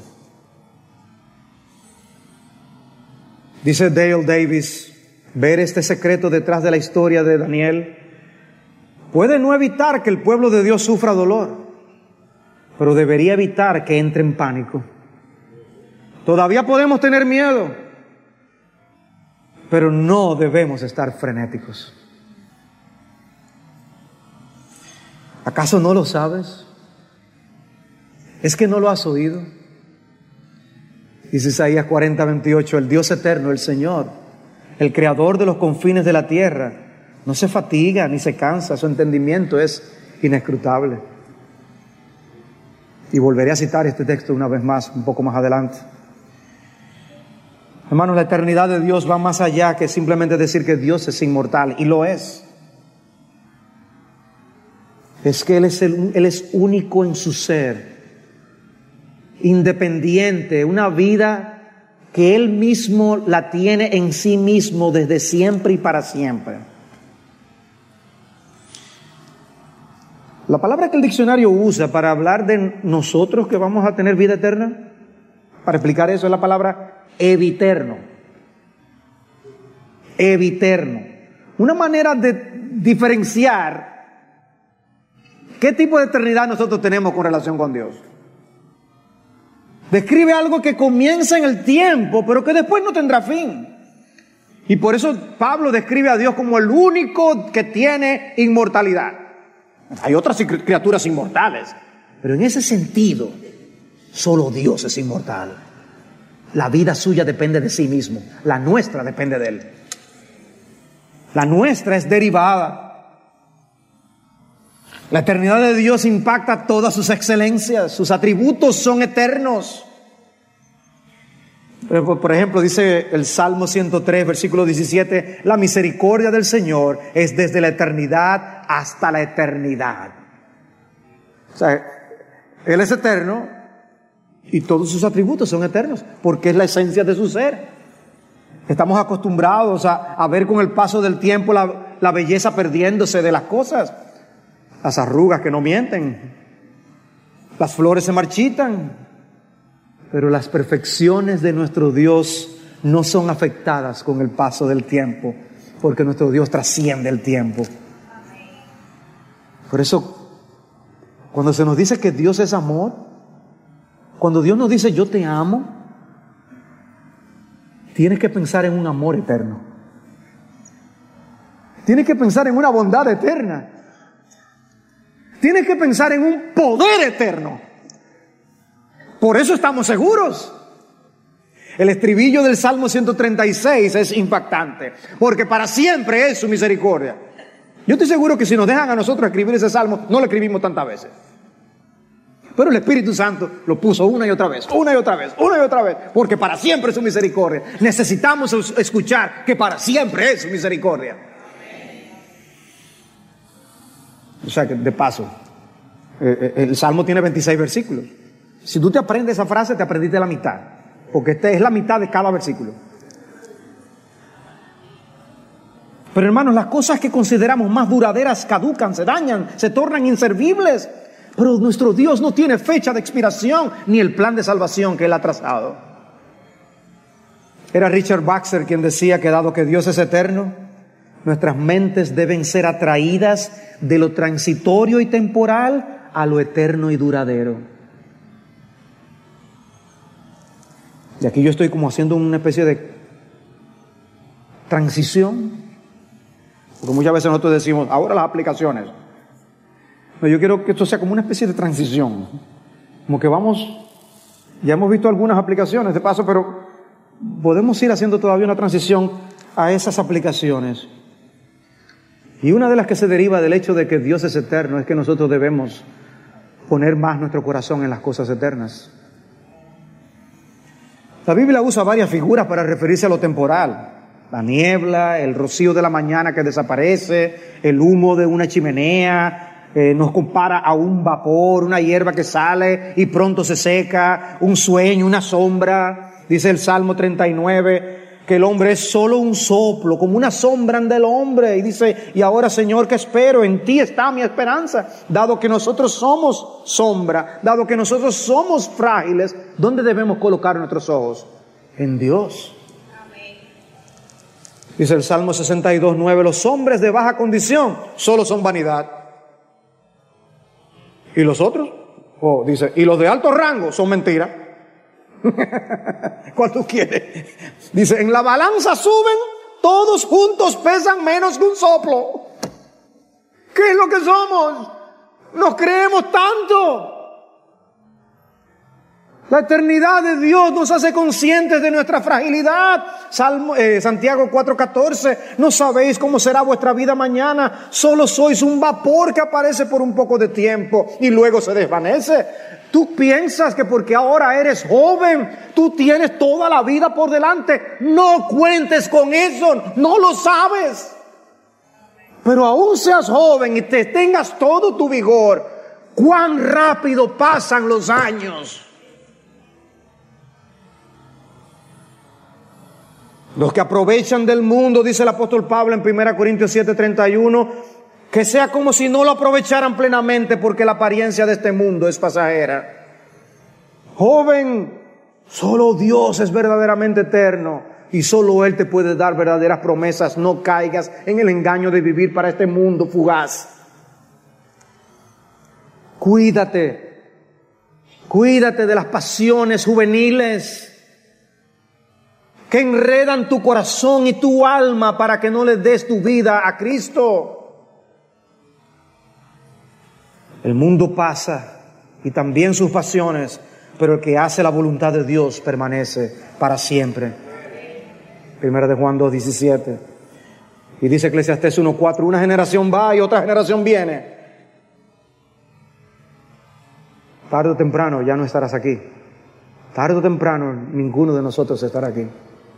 Speaker 2: Dice Dale Davis: ver este secreto detrás de la historia de Daniel puede no evitar que el pueblo de Dios sufra dolor, pero debería evitar que entre en pánico. Todavía podemos tener miedo, pero no debemos estar frenéticos. ¿Acaso no lo sabes? ¿Es que no lo has oído? Dice Isaías cuarenta veintiocho, el Dios eterno, el Señor, el creador de los confines de la tierra, no se fatiga ni se cansa, su entendimiento es inescrutable. Y volveré a citar este texto una vez más, un poco más adelante. Hermanos, la eternidad de Dios va más allá que simplemente decir que Dios es inmortal, y lo es. Es que Él es, el, Él es único en su ser, independiente, una vida que Él mismo la tiene en sí mismo desde siempre y para siempre. La palabra que el diccionario usa para hablar de nosotros que vamos a tener vida eterna, para explicar eso, es la palabra eviterno. Eviterno. Una manera de diferenciar qué tipo de eternidad nosotros tenemos con relación con Dios. Describe algo que comienza en el tiempo, pero que después no tendrá fin. Y por eso Pablo describe a Dios como el único que tiene inmortalidad. Hay otras criaturas inmortales, pero en ese sentido, solo Dios es inmortal. La vida suya depende de sí mismo, la nuestra depende de Él. La nuestra es derivada. La eternidad de Dios impacta todas sus excelencias, sus atributos son eternos. Por ejemplo, dice el Salmo ciento tres, versículo diecisiete, la misericordia del Señor es desde la eternidad hasta la eternidad. O sea, Él es eterno y todos sus atributos son eternos, porque es la esencia de su ser. Estamos acostumbrados a, a ver con el paso del tiempo la, la belleza perdiéndose de las cosas. Las arrugas que no mienten, las flores se marchitan, pero las perfecciones de nuestro Dios no son afectadas con el paso del tiempo, porque nuestro Dios trasciende el tiempo. Por eso, cuando se nos dice que Dios es amor, cuando Dios nos dice yo te amo, tienes que pensar en un amor eterno. Tienes que pensar en una bondad eterna. Tienes que pensar en un poder eterno. Por eso estamos seguros. El estribillo del Salmo ciento treinta y seis es impactante, porque para siempre es su misericordia. Yo estoy seguro que si nos dejan a nosotros escribir ese salmo, no lo escribimos tantas veces. Pero el Espíritu Santo lo puso una y otra vez, una y otra vez, una y otra vez, porque para siempre es su misericordia. Necesitamos escuchar que para siempre es su misericordia. O sea que, de paso, eh, el Salmo tiene veintiséis versículos. Si tú te aprendes esa frase, te aprendiste la mitad, porque esta es la mitad de cada versículo. Pero hermanos, las cosas que consideramos más duraderas caducan, se dañan, se tornan inservibles. Pero nuestro Dios no tiene fecha de expiración, ni el plan de salvación que Él ha trazado. Era Richard Baxter quien decía que dado que Dios es eterno, nuestras mentes deben ser atraídas de lo transitorio y temporal a lo eterno y duradero. Y aquí yo estoy como haciendo una especie de transición, porque muchas veces nosotros decimos, ahora las aplicaciones. No, yo quiero que esto sea como una especie de transición, como que vamos, ya hemos visto algunas aplicaciones de paso, pero podemos ir haciendo todavía una transición a esas aplicaciones. Y una de las que se deriva del hecho de que Dios es eterno es que nosotros debemos poner más nuestro corazón en las cosas eternas. La Biblia usa varias figuras para referirse a lo temporal. La niebla, el rocío de la mañana que desaparece, el humo de una chimenea. Eh, nos compara a un vapor, una hierba que sale y pronto se seca, un sueño, una sombra. Dice el Salmo treinta y nueve que el hombre es solo un soplo, como una sombra del hombre. Y dice, y ahora Señor, ¿qué espero? En ti está mi esperanza. Dado que nosotros somos sombra, dado que nosotros somos frágiles, ¿dónde debemos colocar nuestros ojos? En Dios. Amén. Dice el Salmo sesenta y dos, nueve, los hombres de baja condición solo son vanidad. ¿Y los otros? Oh, dice, y los de alto rango son mentiras. ¿Cuál tú quieres? Dice, en la balanza suben, todos juntos pesan menos que un soplo. ¿Qué es lo que somos? Nos creemos tanto. La eternidad de Dios nos hace conscientes de nuestra fragilidad. Salmo, eh, Santiago cuatro catorce, no sabéis cómo será vuestra vida mañana, solo sois un vapor que aparece por un poco de tiempo y luego se desvanece. Tú piensas que porque ahora eres joven, tú tienes toda la vida por delante. No cuentes con eso, no lo sabes. Pero aún seas joven y te tengas todo tu vigor, cuán rápido pasan los años. Los que aprovechan del mundo, dice el apóstol Pablo en primera Corintios siete treinta y uno, que sea como si no lo aprovecharan plenamente, porque la apariencia de este mundo es pasajera. Joven, solo Dios es verdaderamente eterno y solo Él te puede dar verdaderas promesas. No caigas en el engaño de vivir para este mundo fugaz. Cuídate, cuídate de las pasiones juveniles que enredan tu corazón y tu alma para que no le des tu vida a Cristo. El mundo pasa y también sus pasiones, pero el que hace la voluntad de Dios permanece para siempre. Primera de Juan dos diecisiete. Y dice Eclesiastés uno cuatro, una generación va y otra generación viene. Tarde o temprano ya no estarás aquí. Tarde o temprano ninguno de nosotros estará aquí.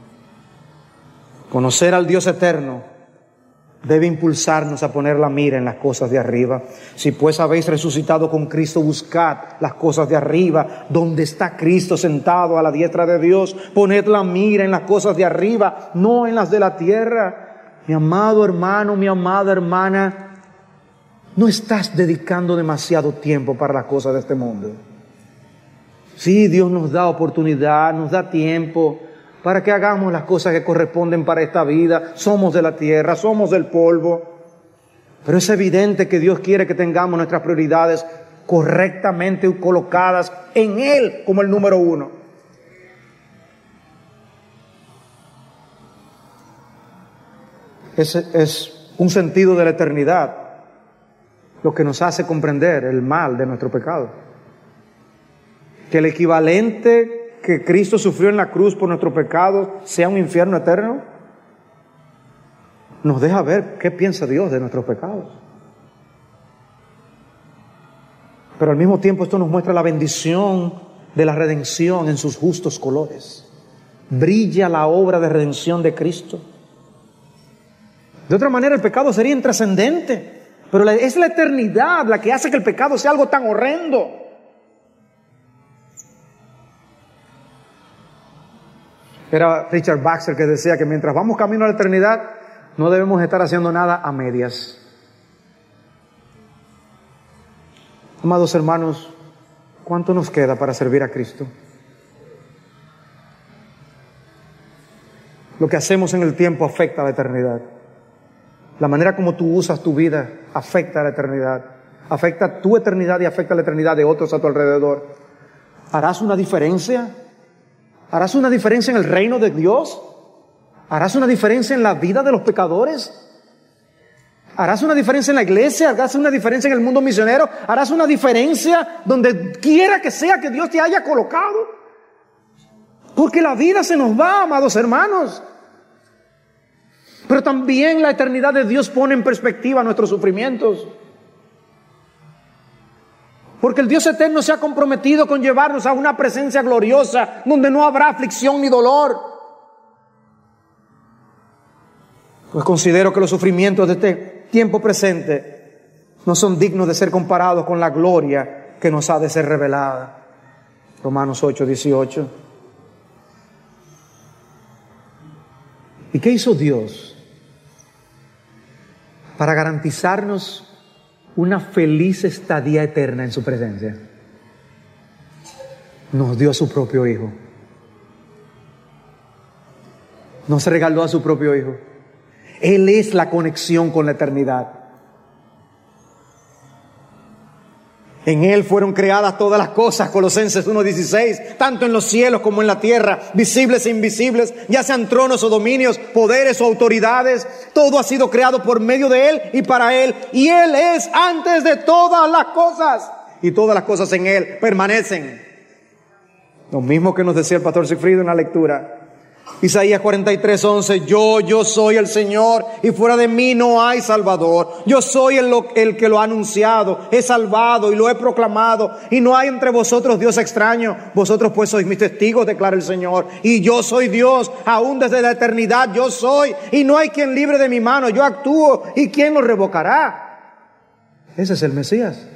Speaker 2: Conocer al Dios eterno debe impulsarnos a poner la mira en las cosas de arriba. Si pues habéis resucitado con Cristo, buscad las cosas de arriba, donde está Cristo sentado a la diestra de Dios. Poned la mira en las cosas de arriba, no en las de la tierra. Mi amado hermano, mi amada hermana, no estás dedicando demasiado tiempo para las cosas de este mundo. Sí, Dios nos da oportunidad, nos da tiempo para que hagamos las cosas que corresponden para esta vida. Somos de la tierra, somos del polvo. Pero es evidente que Dios quiere que tengamos nuestras prioridades correctamente colocadas en Él como el número uno. Ese es un sentido de la eternidad lo que nos hace comprender el mal de nuestro pecado. Que el equivalente que Cristo sufrió en la cruz por nuestro pecado sea un infierno eterno, nos deja ver qué piensa Dios de nuestros pecados. Pero al mismo tiempo esto nos muestra la bendición de la redención en sus justos colores. Brilla la obra de redención de Cristo. De otra manera el pecado sería intrascendente, pero es la eternidad la que hace que el pecado sea algo tan horrendo. Era Richard Baxter que decía que mientras vamos camino a la eternidad no debemos estar haciendo nada a medias. Amados hermanos, ¿cuánto nos queda para servir a Cristo? Lo que hacemos en el tiempo afecta a la eternidad. La manera como tú usas tu vida afecta a la eternidad. Afecta tu eternidad y afecta la eternidad de otros a tu alrededor. ¿Harás una diferencia? ¿Harás una diferencia en el reino de Dios? ¿Harás una diferencia en la vida de los pecadores? ¿Harás una diferencia en la iglesia? ¿Harás una diferencia en el mundo misionero? ¿Harás una diferencia donde quiera que sea que Dios te haya colocado? Porque la vida se nos va, amados hermanos. Pero también la eternidad de Dios pone en perspectiva nuestros sufrimientos. Porque el Dios eterno se ha comprometido con llevarnos a una presencia gloriosa donde no habrá aflicción ni dolor. Pues considero que los sufrimientos de este tiempo presente no son dignos de ser comparados con la gloria que nos ha de ser revelada. Romanos ocho dieciocho. ¿Y qué hizo Dios para garantizarnos una feliz estadía eterna en su presencia? Nos dio a su propio Hijo. Nos regaló a su propio Hijo. Él es la conexión con la eternidad. En Él fueron creadas todas las cosas, Colosenses uno dieciséis, tanto en los cielos como en la tierra, visibles e invisibles, ya sean tronos o dominios, poderes o autoridades. Todo ha sido creado por medio de Él y para Él. Y Él es antes de todas las cosas. Y todas las cosas en Él permanecen. Lo mismo que nos decía el pastor Sigfrido en la lectura. Isaías cuarenta y tres, once, yo, yo soy el Señor y fuera de mí no hay Salvador. Yo soy el, el que lo ha anunciado, he salvado y lo he proclamado y no hay entre vosotros Dios extraño. Vosotros pues sois mis testigos, declara el Señor, y yo soy Dios, aún desde la eternidad yo soy y no hay quien libre de mi mano. Yo actúo y quién lo revocará. Ese es el Mesías.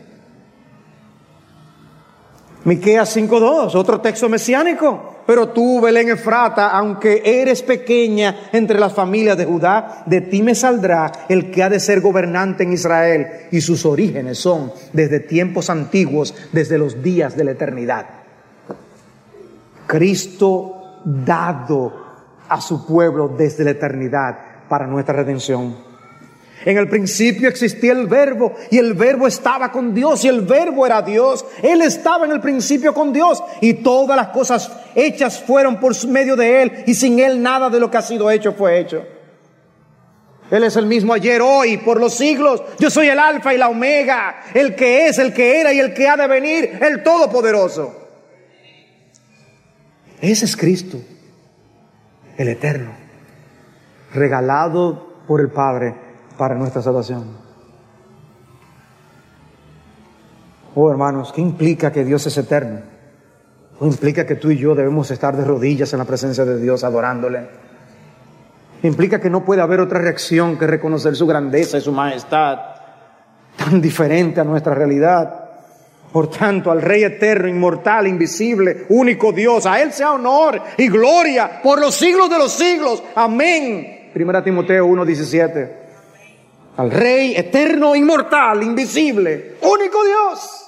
Speaker 2: Miqueas cinco dos, otro texto mesiánico. Pero tú, Belén Efrata, aunque eres pequeña entre las familias de Judá, de ti me saldrá el que ha de ser gobernante en Israel, y sus orígenes son desde tiempos antiguos, desde los días de la eternidad. Cristo dado a su pueblo desde la eternidad para nuestra redención. En el principio existía el Verbo y el Verbo estaba con Dios y el Verbo era Dios. Él estaba en el principio con Dios y todas las cosas hechas fueron por medio de Él y sin Él nada de lo que ha sido hecho fue hecho. Él es el mismo ayer, hoy, por los siglos. Yo soy el Alfa y la Omega, el que es, el que era y el que ha de venir, el Todopoderoso. Ese es Cristo, el Eterno, regalado por el Padre para nuestra salvación. Oh, hermanos, ¿qué implica que Dios es eterno? ¿Qué implica que tú y yo debemos estar de rodillas en la presencia de Dios adorándole? Implica que no puede haber otra reacción que reconocer su grandeza y su majestad, tan diferente a nuestra realidad. Por tanto, al Rey eterno, inmortal, invisible, único Dios, a Él sea honor y gloria por los siglos de los siglos. Amén. Primera Timoteo uno diecisiete. Al Rey eterno, inmortal, invisible, único Dios.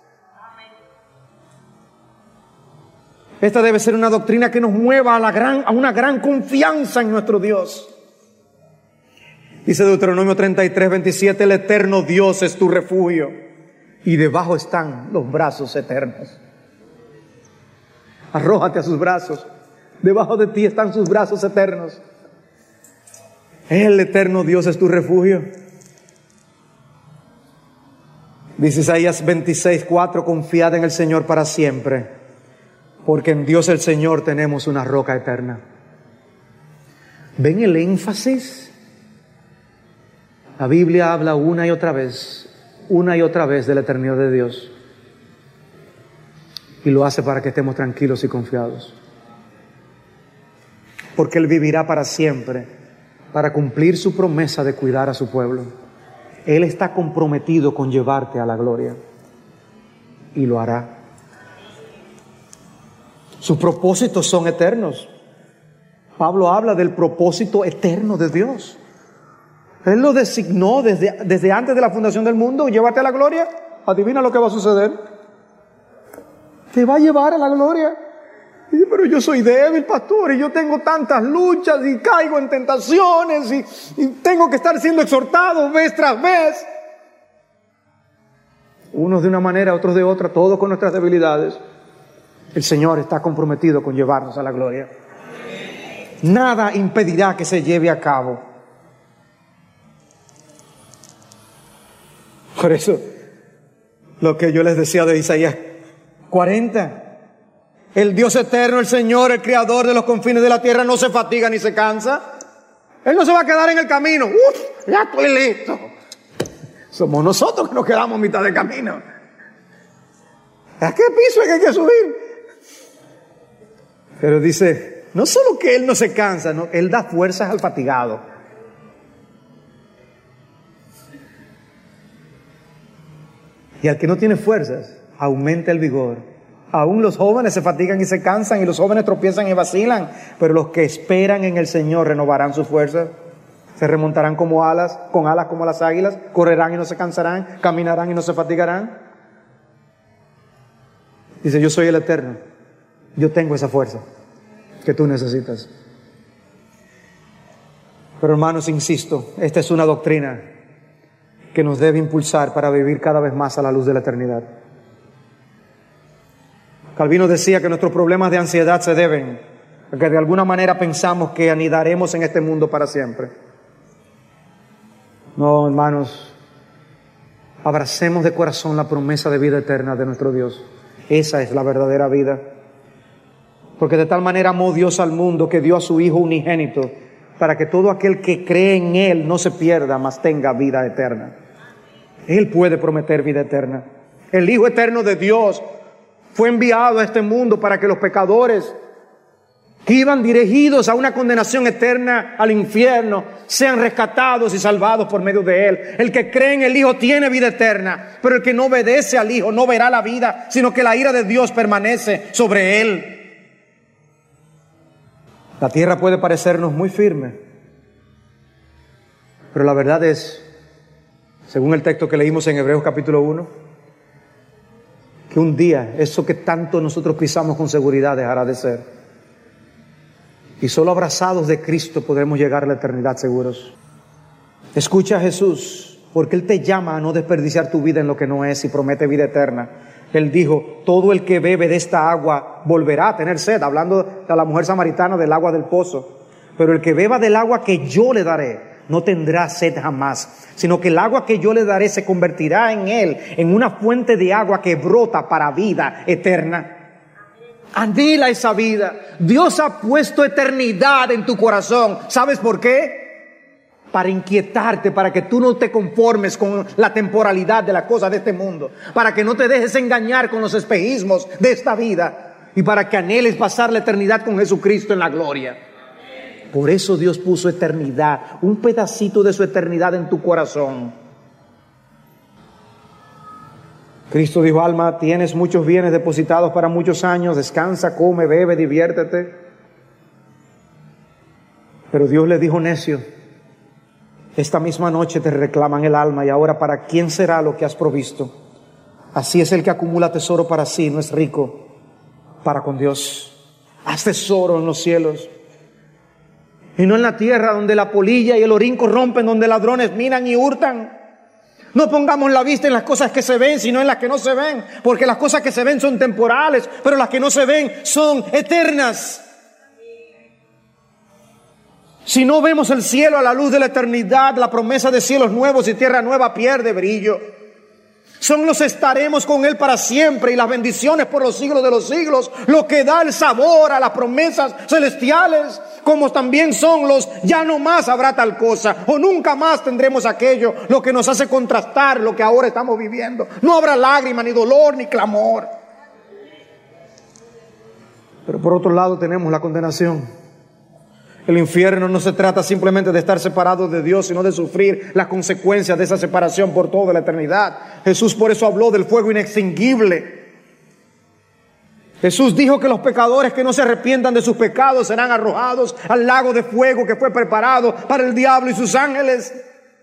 Speaker 2: Esta debe ser una doctrina que nos mueva a, la gran, a una gran confianza en nuestro Dios. Dice Deuteronomio treinta y tres, veintisiete, el eterno Dios es tu refugio y debajo están los brazos eternos. Arrójate a sus brazos, debajo de ti están sus brazos eternos. El eterno Dios es tu refugio. Dice Isaías veintiséis, cuatro, confiad en el Señor para siempre, porque en Dios el Señor tenemos una roca eterna. ¿Ven el énfasis? La Biblia habla una y otra vez, una y otra vez de la eternidad de Dios. Y lo hace para que estemos tranquilos y confiados. Porque Él vivirá para siempre, para cumplir su promesa de cuidar a su pueblo. Él está comprometido con llevarte a la gloria. Y lo hará. Sus propósitos son eternos. Pablo habla del propósito eterno de Dios. Él lo designó desde, desde antes de la fundación del mundo. Llévate a la gloria. Adivina lo que va a suceder. Te va a llevar a la gloria. Dice, pero yo soy débil, pastor, y yo tengo tantas luchas y caigo en tentaciones y, y tengo que estar siendo exhortado vez tras vez. Unos de una manera, otros de otra, todos con nuestras debilidades. El Señor está comprometido con llevarnos a la gloria. Nada impedirá que se lleve a cabo. Por eso, lo que yo les decía de Isaías cuarenta, el Dios eterno, el Señor, el Creador de los confines de la tierra, no se fatiga ni se cansa. Él no se va a quedar en el camino. ¡Uf! Ya estoy listo. Somos nosotros que nos quedamos a mitad de camino. ¿A qué piso es que hay que subir? Pero dice, no solo que Él no se cansa, ¿no? Él da fuerzas al fatigado. Y al que no tiene fuerzas, aumenta el vigor. Aún los jóvenes se fatigan y se cansan, y los jóvenes tropiezan y vacilan, pero los que esperan en el Señor renovarán sus fuerzas, se remontarán como alas, con alas como las águilas, correrán y no se cansarán, caminarán y no se fatigarán. Dice, yo soy el eterno, yo tengo esa fuerza que tú necesitas. Pero hermanos, insisto, esta es una doctrina que nos debe impulsar para vivir cada vez más a la luz de la eternidad. Calvino decía que nuestros problemas de ansiedad se deben a que de alguna manera pensamos que anidaremos en este mundo para siempre. No, hermanos, abracemos de corazón la promesa de vida eterna de nuestro Dios. Esa es la verdadera vida. Porque de tal manera amó Dios al mundo que dio a su Hijo unigénito, para que todo aquel que cree en Él no se pierda, mas tenga vida eterna. Él puede prometer vida eterna. El Hijo eterno de Dios fue enviado a este mundo para que los pecadores que iban dirigidos a una condenación eterna al infierno sean rescatados y salvados por medio de Él. El que cree en el Hijo tiene vida eterna, pero el que no obedece al Hijo no verá la vida, sino que la ira de Dios permanece sobre él. La tierra puede parecernos muy firme, pero la verdad es, según el texto que leímos en Hebreos capítulo uno, que un día eso que tanto nosotros pisamos con seguridad dejará de ser. Y solo abrazados de Cristo podremos llegar a la eternidad seguros. Escucha a Jesús, porque Él te llama a no desperdiciar tu vida en lo que no es y promete vida eterna. Él dijo, todo el que bebe de esta agua volverá a tener sed, hablando a la mujer samaritana del agua del pozo. Pero el que beba del agua que yo le daré, no tendrá sed jamás, sino que el agua que yo le daré se convertirá en él, en una fuente de agua que brota para vida eterna. Anhela esa vida. Dios ha puesto eternidad en tu corazón. ¿Sabes por qué? Para inquietarte, para que tú no te conformes con la temporalidad de las cosas de este mundo, para que no te dejes engañar con los espejismos de esta vida y para que anheles pasar la eternidad con Jesucristo en la gloria. Por eso Dios puso eternidad, un pedacito de su eternidad en tu corazón. Cristo dijo, alma, tienes muchos bienes depositados para muchos años, descansa, come, bebe, diviértete. Pero Dios le dijo, necio, esta misma noche te reclaman el alma y ahora ¿para quién será lo que has provisto? Así es el que acumula tesoro para sí, no es rico para con Dios. Haz tesoro en los cielos y no en la tierra, donde la polilla y el orín corrompen, donde ladrones minan y hurtan. No pongamos la vista en las cosas que se ven, sino en las que no se ven, porque las cosas que se ven son temporales, pero las que no se ven son eternas. Si no vemos el cielo a la luz de la eternidad, la promesa de cielos nuevos y tierra nueva pierde brillo. Son los estaremos con Él para siempre y las bendiciones por los siglos de los siglos, lo que da el sabor a las promesas celestiales, como también son los ya no más habrá tal cosa o nunca más tendremos aquello, lo que nos hace contrastar lo que ahora estamos viviendo. No habrá lágrima, ni dolor, ni clamor. Pero por otro lado tenemos la condenación. El infierno no se trata simplemente de estar separado de Dios, sino de sufrir las consecuencias de esa separación por toda la eternidad. Jesús por eso habló del fuego inextinguible. Jesús dijo que los pecadores que no se arrepientan de sus pecados serán arrojados al lago de fuego que fue preparado para el diablo y sus ángeles.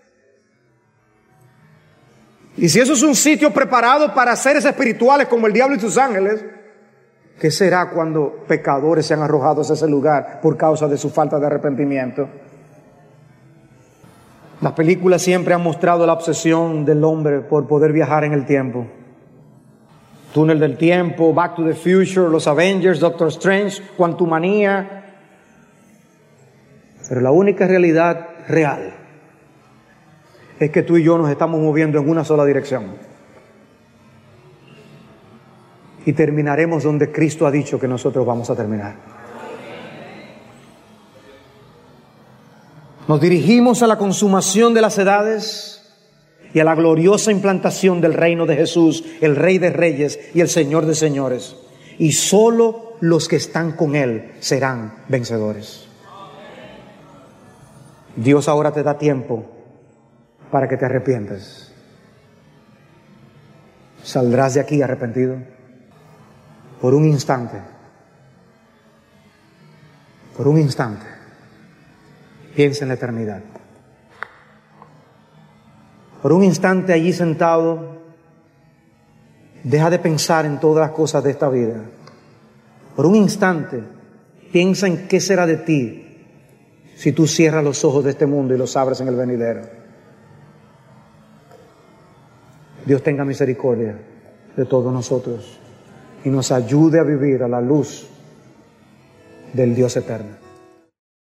Speaker 2: Y si eso es un sitio preparado para seres espirituales como el diablo y sus ángeles, ¿qué será cuando pecadores sean arrojados a ese lugar por causa de su falta de arrepentimiento? Las películas siempre han mostrado la obsesión del hombre por poder viajar en el tiempo. Túnel del tiempo, Back to the Future, los Avengers, Doctor Strange, Quantumania. Pero la única realidad real es que tú y yo nos estamos moviendo en una sola dirección. Y terminaremos donde Cristo ha dicho que nosotros vamos a terminar. Nos dirigimos a la consumación de las edades y a la gloriosa implantación del reino de Jesús, el Rey de Reyes y el Señor de Señores. Y solo los que están con Él serán vencedores. Dios ahora te da tiempo para que te arrepientas. ¿Saldrás de aquí arrepentido? Por un instante, por un instante, piensa en la eternidad. Por un instante allí sentado, deja de pensar en todas las cosas de esta vida. Por un instante, piensa en qué será de ti si tú cierras los ojos de este mundo y los abres en el venidero. Dios tenga misericordia de todos nosotros y nos ayude a vivir a la luz del Dios eterno.